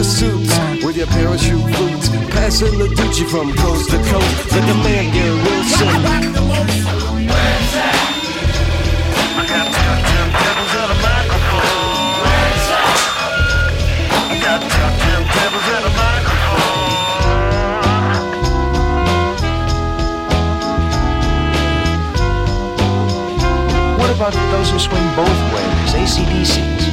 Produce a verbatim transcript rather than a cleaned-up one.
suits with your parachute boots, passing the Gucci from coast to coast. Like a man, Gary Wilson. Where's that? I got turntables and a microphone. Where's that? I got turntables and a microphone. What about those who swing both ways, A C D Cs?